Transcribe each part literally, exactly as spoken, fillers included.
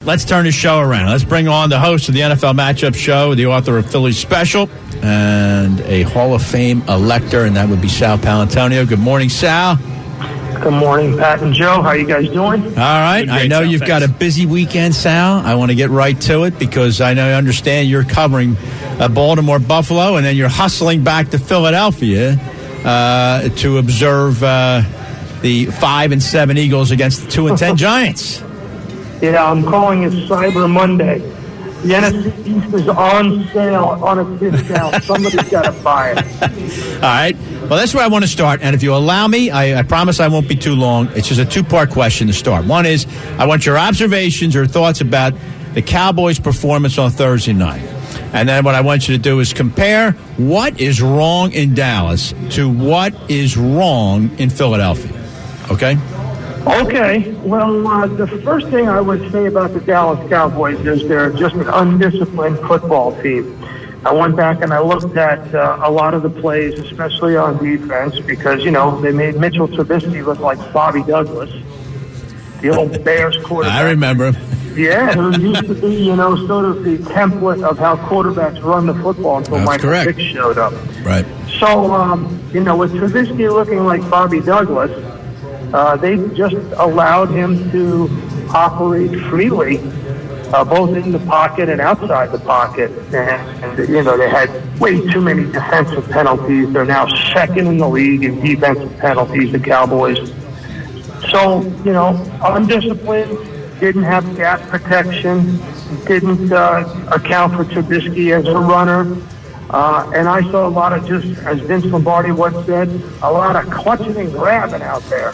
Let's turn the show around. Let's bring on the host of the N F L Matchup Show, the author of Philly Special, and a Hall of Fame elector, and that would be Sal Paolantonio. Good morning, Sal. Good morning, Pat and Joe. How you guys doing? All right. I know you've got a busy weekend, Sal. I want to get right to it because I know I understand you're covering uh, Baltimore, Buffalo, and then you're hustling back to Philadelphia uh, to observe uh, the five and seven Eagles against the two and ten Giants. Yeah, I'm calling it Cyber Monday. The N F C East is on sale on a discount. Somebody's got to buy it. All right. Well, that's where I want to start. And if you allow me, I, I promise I won't be too long. It's just a two-part question to start. One is, I want your observations or thoughts about the Cowboys' performance on Thursday night. And then what I want you to do is compare what is wrong in Dallas to what is wrong in Philadelphia. Okay? Okay. Well, uh, the first thing I would say about the Dallas Cowboys is they're just an undisciplined football team. I went back and I looked at uh, a lot of the plays, especially on defense, because, you know, they made Mitchell Trubisky look like Bobby Douglas, the old Bears quarterback. I remember. Yeah, who used to be, you know, sort of the template of how quarterbacks run the football until That's Michael correct. Vick showed up. Right. So, um, you know, with Trubisky looking like Bobby Douglas, uh, they just allowed him to operate freely, uh, both in the pocket and outside the pocket. And, and, you know, they had way too many defensive penalties. They're now second in the league in defensive penalties, the Cowboys. So, you know, undisciplined, didn't have gap protection, didn't uh, account for Trubisky as a runner. Uh, and I saw a lot of just, as Vince Lombardi once said, a lot of clutching and grabbing out there.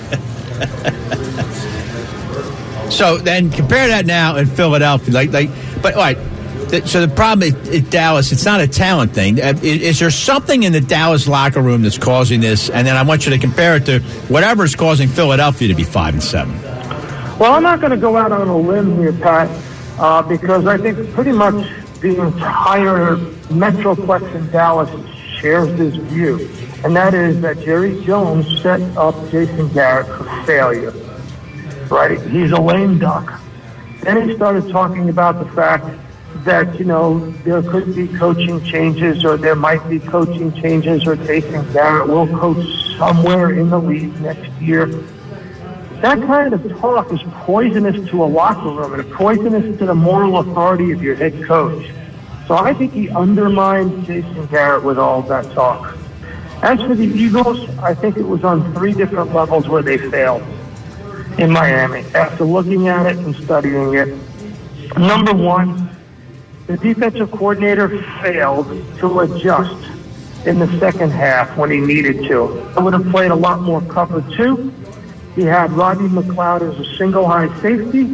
So then compare that now in Philadelphia. Like, like, but all right. th- So the problem is, is Dallas. It's not a talent thing. Uh, Is, is there something in the Dallas locker room that's causing this? And then I want you to compare it to whatever is causing Philadelphia to be five and seven. Well, I'm not going to go out on a limb here, Pat, uh, because I think pretty much the entire Metroplex in Dallas shares this view, and that is that Jerry Jones set up Jason Garrett for failure. Right? He's a lame duck. Then he started talking about the fact that, you know, there could be coaching changes or there might be coaching changes or Jason Garrett will coach somewhere in the league next year. That kind of talk is poisonous to a locker room and poisonous to the moral authority of your head coach. So I think he undermined Jason Garrett with all that talk. As for the Eagles, I think it was on three different levels where they failed in Miami after looking at it and studying it. Number one, the defensive coordinator failed to adjust in the second half when he needed to. I would have played a lot more cover two. He had Rodney McLeod as a single high safety.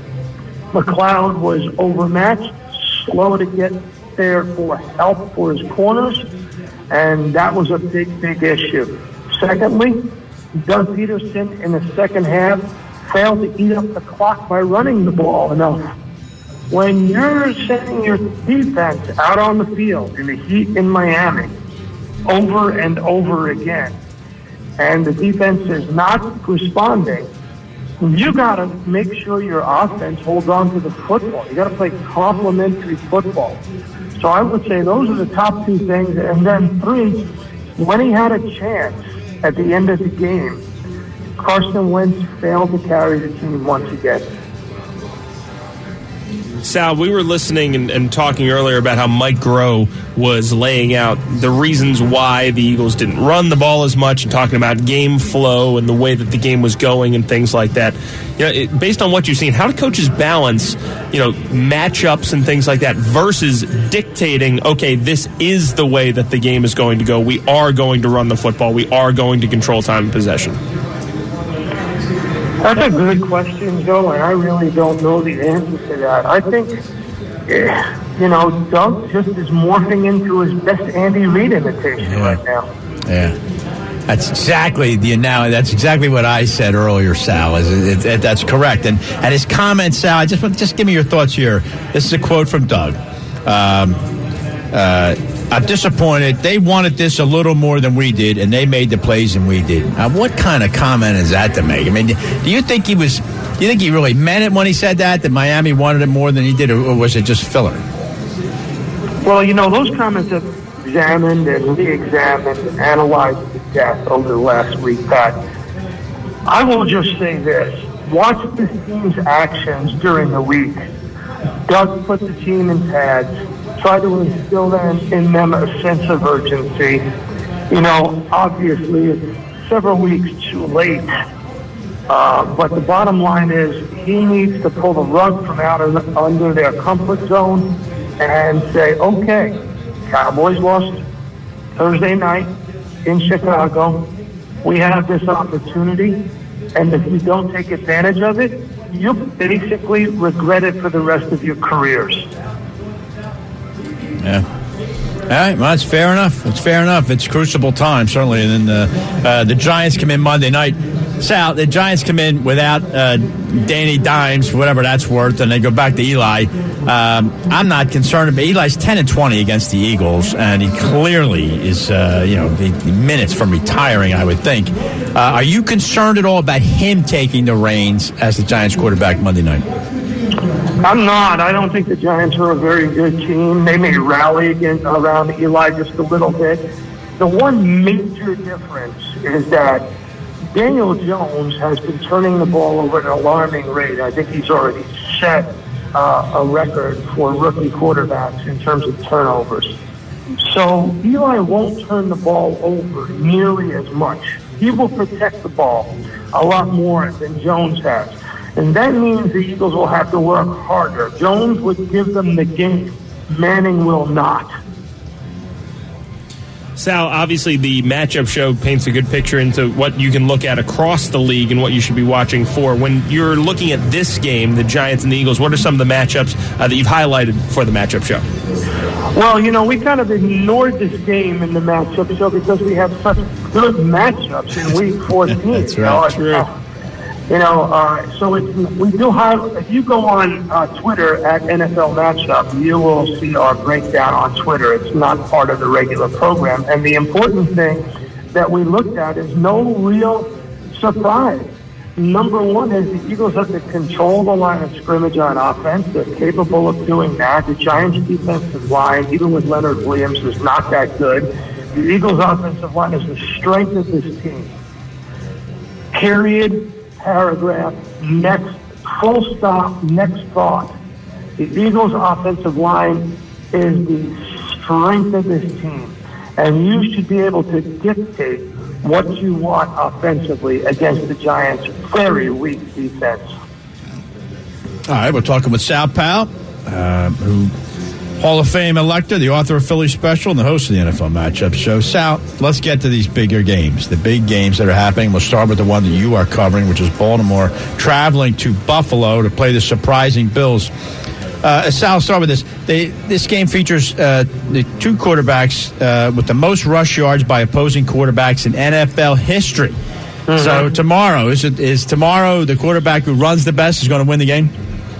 McLeod was overmatched, slow to get there for help for his corners, and that was a big, big issue. Secondly, Doug Peterson in the second half failed to eat up the clock by running the ball enough. When you're sending your defense out on the field in the heat in Miami over and over again, and the defense is not responding, you got to make sure your offense holds on to the football. You got to play complementary football. So I would say those are the top two things. And then three, when he had a chance at the end of the game, Carson Wentz failed to carry the team once again. Sal, we were listening and, and talking earlier about how Mike Groh was laying out the reasons why the Eagles didn't run the ball as much and talking about game flow and the way that the game was going and things like that. You know, it, based on what you've seen, how do coaches balance, you know, matchups and things like that versus dictating, okay, this is the way that the game is going to go. We are going to run the football. We are going to control time and possession. That's a good question, Joe, and I really don't know the answer to that. I think, you know, Doug just is morphing into his best Andy Reid imitation yeah. right now. Yeah. That's exactly the now. That's exactly what I said earlier, Sal. Is it, it, that's correct. And and his comment, Sal. I just want just give me your thoughts here. This is a quote from Doug. Um, uh, I'm disappointed. They wanted this a little more than we did, and they made the plays than we did. Now, what kind of comment is that to make? I mean, do you think he was you think he really meant it when he said that, that Miami wanted it more than he did, or was it just filler? Well, you know, those comments have examined and re-examined and analyzed to death over the last week, Pat. I will just say this. Watch this team's actions during the week. Doug put the team in pads, try to instill them, in them a sense of urgency. You know, obviously, it's several weeks too late. Uh, but the bottom line is he needs to pull the rug from out of under their comfort zone and say, okay, Cowboys lost Thursday night in Chicago. We have this opportunity, and if you don't take advantage of it, you basically regret it for the rest of your careers. Yeah. All right, well, that's fair enough. It's fair enough. It's crucible time, certainly. And then the, uh, the Giants come in Monday night. Sal, the Giants come in without uh, Danny Dimes, whatever that's worth, and they go back to Eli. Um, I'm not concerned about Eli's ten and twenty against the Eagles, and he clearly is, uh, you know, minutes from retiring, I would think. Uh, are you concerned at all about him taking the reins as the Giants quarterback Monday night? I'm not. I don't think the Giants are a very good team. They may rally against, around Eli just a little bit. The one major difference is that Daniel Jones has been turning the ball over at an alarming rate. I think he's already set uh, a record for rookie quarterbacks in terms of turnovers. So Eli won't turn the ball over nearly as much. He will protect the ball a lot more than Jones has. And that means the Eagles will have to work harder. Jones would give them the game. Manning will not. Sal, obviously the matchup show paints a good picture into what you can look at across the league and what you should be watching for. When you're looking at this game, the Giants and the Eagles, what are some of the matchups uh, that you've highlighted for the matchup show? Well, you know, we kind of ignored this game in the matchup show because we have such good matchups in Week fourteen. That's right. You know, uh, you know uh, so it's, we do have, if you go on uh, Twitter at N F L Matchup, you will see our breakdown on Twitter. It's not part of the regular program. And the important thing that we looked at is no real surprise. Number one is the Eagles have to control the line of scrimmage on offense. They're capable of doing that. The Giants' defensive line, even with Leonard Williams, is not that good. The Eagles' offensive line is the strength of this team. Period, paragraph, next, full stop, next thought. The Eagles' offensive line is the strength of this team. And you should be able to dictate what you want offensively against the Giants' very weak defense. All right, we're talking with Sal Powell, uh, who Hall of Fame elector, the author of Philly Special, and the host of the N F L Matchup Show. Sal, let's get to these bigger games, the big games that are happening. We'll start with the one that you are covering, which is Baltimore traveling to Buffalo to play the surprising Bills. Uh, Sal, I'll start with this. They, this game features uh, the two quarterbacks uh, with the most rush yards by opposing quarterbacks in N F L history. Mm-hmm. So tomorrow, is it is tomorrow the quarterback who runs the best is going to win the game?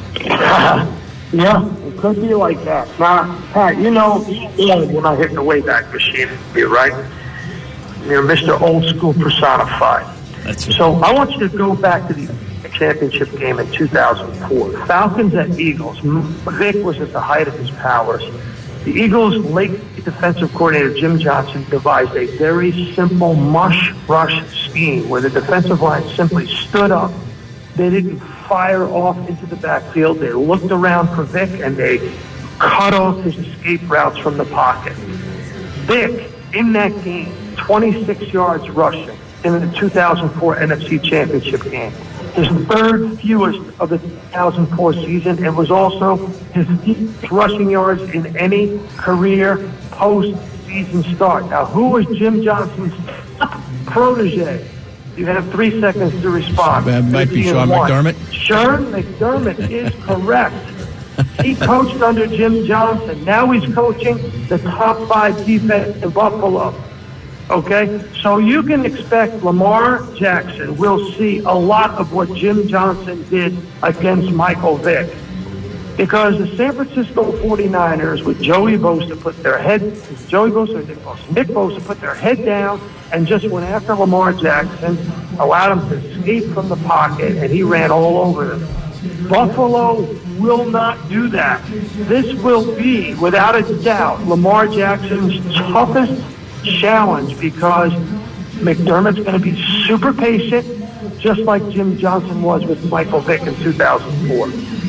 Yeah, it could be like that. Now, Pat, you know, you're not hitting the Wayback Machine here, right? You're Mister Old School personified. That's so I want you to go back to the championship game in two thousand four. Falcons at Eagles. Vic was at the height of his powers. The Eagles' late defensive coordinator, Jim Johnson, devised a very simple mush rush scheme where the defensive line simply stood up. They didn't fire off into the backfield. They looked around for Vic, and they cut off his escape routes from the pocket. Vic, in that game, twenty-six yards rushing in the two thousand four N F C Championship game. His third fewest of the two thousand four season, and was also his fewest rushing yards in any career post-season start. Now, who was Jim Johnson's protege? You have three seconds to respond. That might be Sean McDermott. Sean McDermott is correct. He coached under Jim Johnson. Now he's coaching the top five defense in Buffalo. Okay? So you can expect Lamar Jackson will see a lot of what Jim Johnson did against Michael Vick. Because the San Francisco forty-niners with Joey Bosa put their head, Joey Bosa and Nick Bosa, Nick Bosa put their head down and just went after Lamar Jackson, allowed him to escape from the pocket, and he ran all over them. Buffalo will not do that. This will be, without a doubt, Lamar Jackson's toughest challenge because McDermott's going to be super patient, just like Jim Johnson was with Michael Vick in two thousand four.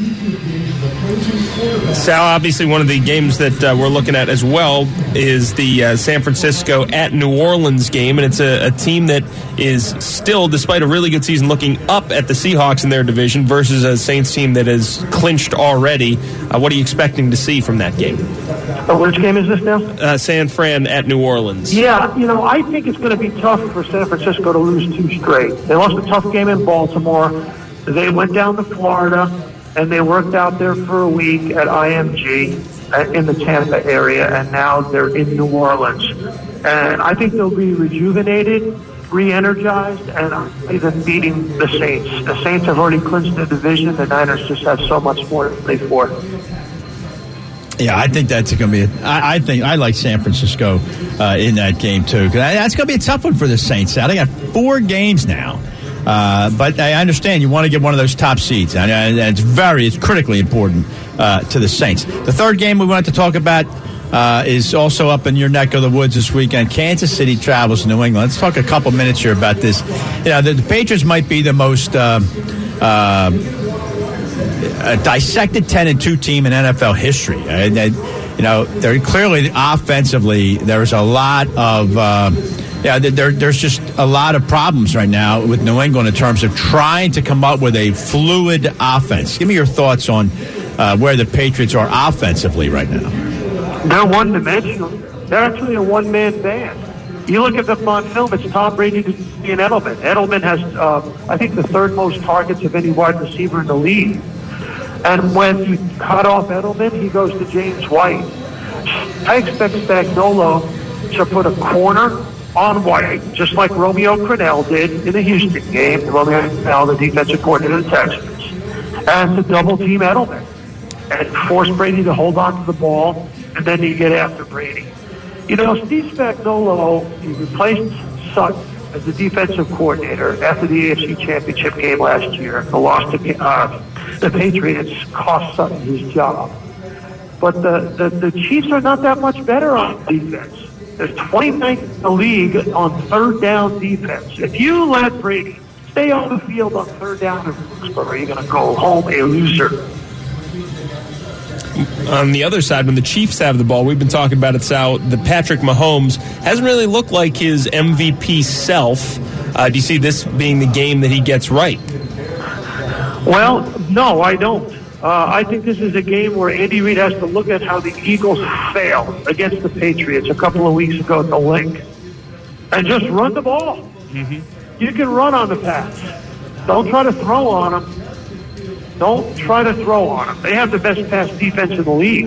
Sal, obviously one of the games that uh, we're looking at as well is the uh, San Francisco at New Orleans game, and it's a, a team that is still, despite a really good season, looking up at the Seahawks in their division versus a Saints team that is clinched already. Uh, what are you expecting to see from that game? Uh, which game is this now? Uh, San Fran at New Orleans. Yeah, you know, I think it's going to be tough for San Francisco to lose two straight. They lost a tough game in Baltimore. They went down to Florida, and they worked out there for a week at I M G in the Tampa area, and now they're in New Orleans. And I think they'll be rejuvenated, re-energized, and even beating the Saints. The Saints have already clinched the division. The Niners just have so much more to play for. Yeah, I think that's going to be. A, I, I think I like San Francisco uh, in that game too. Cause that's going to be a tough one for the Saints. They got four games now. Uh, but I understand you want to get one of those top seeds, and, and it's very, it's critically important uh, to the Saints. The third game we wanted to talk about uh, is also up in your neck of the woods this weekend. Kansas City travels to New England. Let's talk a couple minutes here about this. You know, the, the Patriots might be the most uh, uh, dissected ten and two team in N F L history. Uh, they, you know, they're clearly offensively. There's a lot of. Uh, Yeah, there, there's just a lot of problems right now with New England in terms of trying to come up with a fluid offense. Give me your thoughts on uh, where the Patriots are offensively right now. They're one-dimensional. They're actually a one-man band. You look at them on film, it's Tom Brady and Edelman. Edelman has, uh, I think, the third most targets of any wide receiver in the league. And when you cut off Edelman, he goes to James White. I expect Spagnuolo to put a corner on White, just like Romeo Crennel did in the Houston game. Romeo Crennel, the defensive coordinator of the Texans, and to double team Edelman and force Brady to hold on to the ball, and then you get after Brady. You know, Steve Spagnuolo, he replaced Sutton as the defensive coordinator after the A F C Championship game last year. The loss to uh, the Patriots cost Sutton his job. But the, the, the Chiefs are not that much better on defense. They're twenty-ninth in the league on third down defense. If you let Brady stay on the field on third down in Foxborough, you're going to go home a loser. On the other side, when the Chiefs have the ball, we've been talking about it, Sal, the Patrick Mahomes hasn't really looked like his M V P self. Uh, do you see this being the game that he gets right? Well, no, I don't. Uh, I think this is a game where Andy Reid has to look at how the Eagles failed against the Patriots a couple of weeks ago at the Link and just run the ball. Mm-hmm. You can run on the pass. Don't try to throw on them. Don't try to throw on them. They have the best pass defense in the league.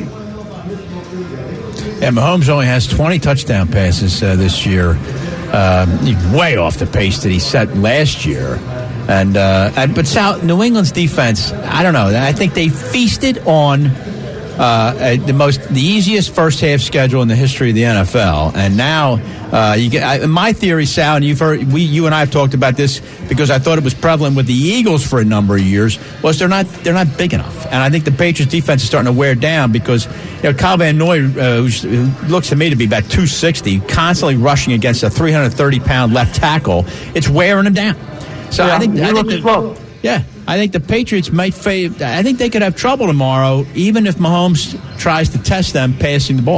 Yeah, Mahomes only has twenty touchdown passes uh, this year. Uh, he's way off the pace that he set last year. And, uh, and but South New England's defense, I don't know. I think they feasted on uh, the most, the easiest first half schedule in the history of the N F L, and now uh, you get. I, my theory, Sal, and you've heard, we, you and I have talked about this because I thought it was prevalent with the Eagles for a number of years. Was they're not they're not big enough, and I think the Patriots defense is starting to wear down because you know Kyle Van Noy, uh, who looks to me to be about two sixty, constantly rushing against a three hundred thirty pound left tackle. It's wearing him down. So yeah, I think, I think the, slow. yeah, I think the Patriots might fade. I think they could have trouble tomorrow, even if Mahomes tries to test them passing the ball.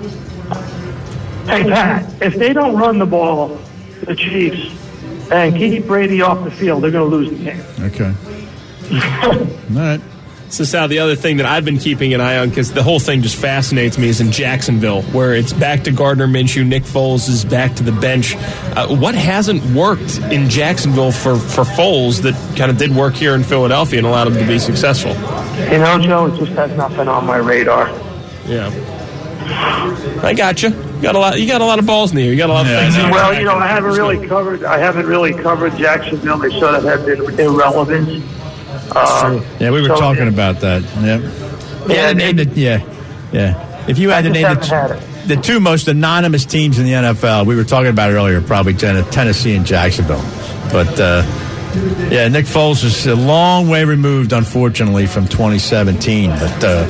Hey Pat, if they don't run the ball, the Chiefs, and keep Brady off the field, they're going to lose the game. Okay. All right. So, Sal, the other thing that I've been keeping an eye on, because the whole thing just fascinates me, is in Jacksonville, where it's back to Gardner Minshew, Nick Foles is back to the bench. Uh, what hasn't worked in Jacksonville for, for Foles that kind of did work here in Philadelphia and allowed him to be successful? You know, Joe, it just has not been on my radar. Yeah. I got you. You got a lot. You got a lot of balls in the air. You got a lot of yeah, things. Well, you know, I haven't really covered. I haven't really covered Jacksonville. They sort of have been irrelevant. Uh, yeah, we were so, talking about that. Yep. Yeah, name the, yeah, yeah. If you had to name the, the two most anonymous teams in the N F L, we were talking about it earlier, probably Tennessee and Jacksonville. But, uh, yeah, Nick Foles is a long way removed, unfortunately, from twenty seventeen. But, uh,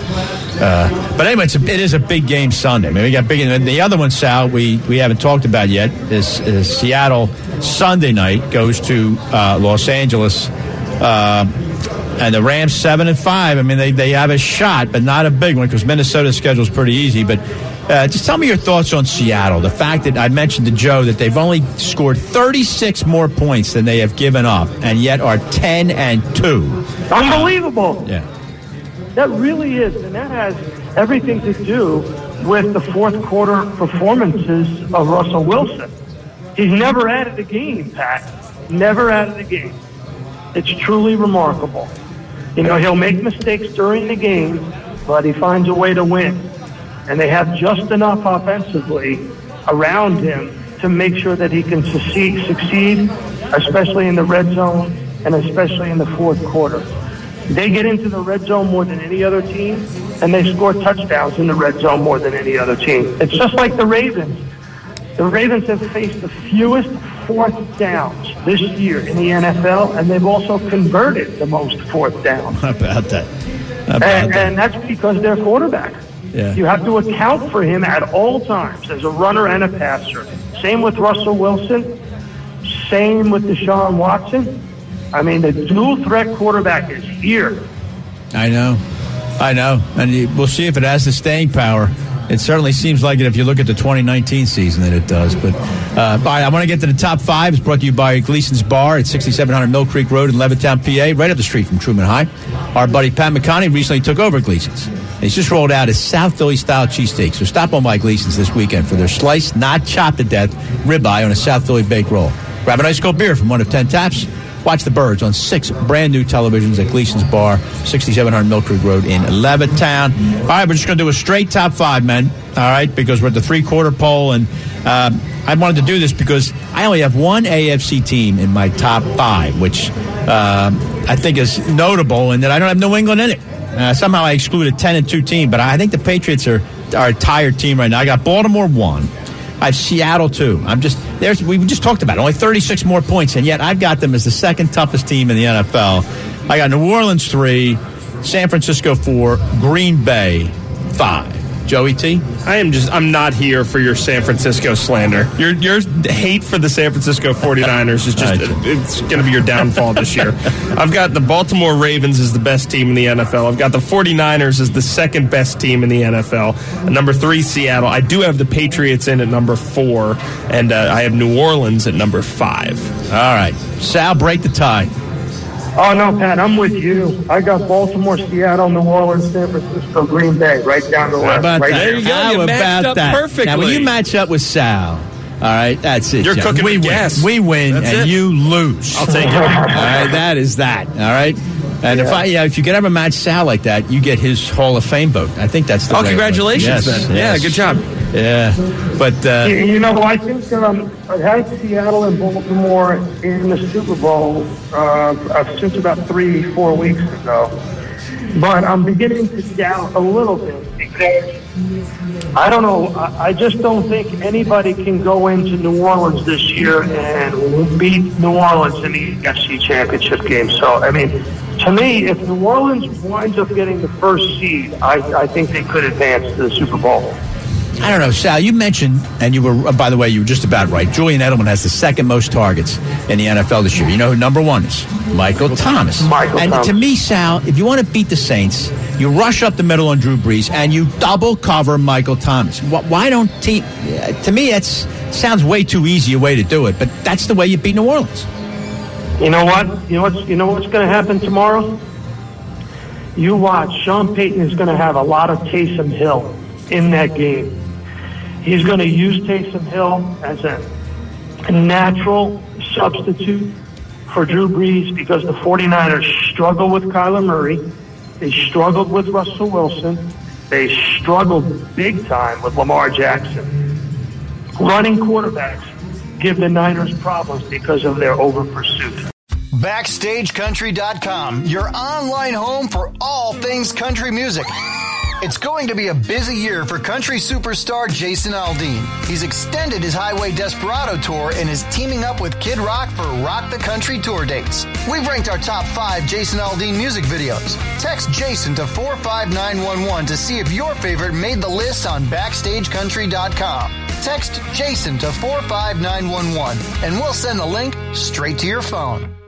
uh, but anyway, it's a, it is a big game Sunday. I mean, we got big. And the other one, Sal, we, we haven't talked about yet is, is Seattle Sunday night goes to uh, Los Angeles. Uh, And the Rams seven and five. I mean, they, they have a shot, but not a big one because Minnesota's schedule is pretty easy. But uh, just tell me your thoughts on Seattle. The fact that I mentioned to Joe that they've only scored thirty-six more points than they have given up, and yet are ten and two. Unbelievable. Yeah, that really is, and that has everything to do with the fourth quarter performances of Russell Wilson. He's never added a game, Pat. Never added a game. It's truly remarkable. You know, he'll make mistakes during the game, but he finds a way to win. And they have just enough offensively around him to make sure that he can succeed, succeed, especially in the red zone and especially in the fourth quarter. They get into the red zone more than any other team, and they score touchdowns in the red zone more than any other team. It's just like the Ravens. The Ravens have faced the fewest fourth downs this year in the N F L, and they've also converted the most fourth downs. How about that? How about and, that? and that's because their quarterback. Yeah. You have to account for him at all times as a runner and a passer. Same with Russell Wilson. Same with Deshaun Watson. I mean, the dual-threat quarterback is here. I know. I know. And we'll see if it has the staying power. It certainly seems like it if you look at the twenty nineteen season that it does. But uh, all right, I want to get to the top five. It's brought to you by Gleason's Bar at sixty-seven hundred Mill Creek Road in Levittown, P A, right up the street from Truman High. Our buddy Pat McConaughey recently took over Gleason's. He's just rolled out his South Philly-style cheesesteak. So stop on by Gleason's this weekend for their sliced, not chopped to death, ribeye on a South Philly baked roll. Grab an ice cold beer from one of ten taps. Watch the Birds on six brand new televisions at Gleason's Bar, sixty-seven hundred Mill Creek Road in Levittown. All right, we're just going to do a straight top five, men. All right, because we're at the three-quarter poll, and uh, I wanted to do this because I only have one A F C team in my top five, which uh, I think is notable, and that I don't have New England in it. Uh, somehow I excluded a ten and two team, but I think the Patriots are, are a tired team right now. I got Baltimore one. I have Seattle two. I'm just there's we just talked about it, only thirty-six more points, and yet I've got them as the second toughest team in the N F L. I got New Orleans three, San Francisco four, Green Bay five. Joey T? I am just, I'm not here for your San Francisco slander. Your your hate for the San Francisco forty-niners is just, it's going to be your downfall this year. I've got the Baltimore Ravens as the best team in the N F L. I've got the forty-niners as the second best team in the N F L. At number three, Seattle. I do have the Patriots in at number four, and uh, I have New Orleans at number five. All right. Sal, break the tie. Oh, no, Pat, I'm with you. I got Baltimore, Seattle, New Orleans, San Francisco, Green Bay, right down the list. How about right that? There you go. How You matched about up that? perfectly. Now, when you match up with Sal, all right, that's it. You're John. cooking we with win. gas. We win, That's and it. you lose. I'll take it. All right, that is that. All right. And Yeah. if I, yeah, if you could ever match Sal like that, you get his Hall of Fame vote. I think that's the. Oh, way it congratulations, works. Yes, then. yes. Yeah, good job. Yeah, but uh, You, you know, I think um, I had Seattle and Baltimore in the Super Bowl uh, since about three, four weeks ago. But I'm beginning to doubt a little bit because I don't know. I, I just don't think anybody can go into New Orleans this year and beat New Orleans in the A F C Championship game. So, I mean, to me, if New Orleans winds up getting the first seed, I, I think they could advance to the Super Bowl. I don't know, Sal, you mentioned, and you were, by the way, you were just about right. Julian Edelman has the second most targets in the N F L this year. You know who number one is? Michael Thomas. Michael and Thomas. to me, Sal, if you want to beat the Saints, you rush up the middle on Drew Brees and you double cover Michael Thomas. Why don't team? To me, that sounds way too easy a way to do it, but that's the way you beat New Orleans. You know what? You know what's you know what's going to happen tomorrow? You watch. Sean Payton is going to have a lot of Taysom Hill in that game. He's going to use Taysom Hill as a, a natural substitute for Drew Brees because the forty-niners struggle with Kyler Murray. They struggled with Russell Wilson. They struggled big time with Lamar Jackson. Running quarterbacks give the Niners problems because of their over-pursuit. Backstage Country dot com, your online home for all things country music. It's going to be a busy year for country superstar Jason Aldean. He's extended his Highway Desperado tour and is teaming up with Kid Rock for Rock the Country tour dates. We've ranked our top five Jason Aldean music videos. Text Jason to four five nine one one to see if your favorite made the list on backstage country dot com. Text Jason to four five nine one one and we'll send the link straight to your phone.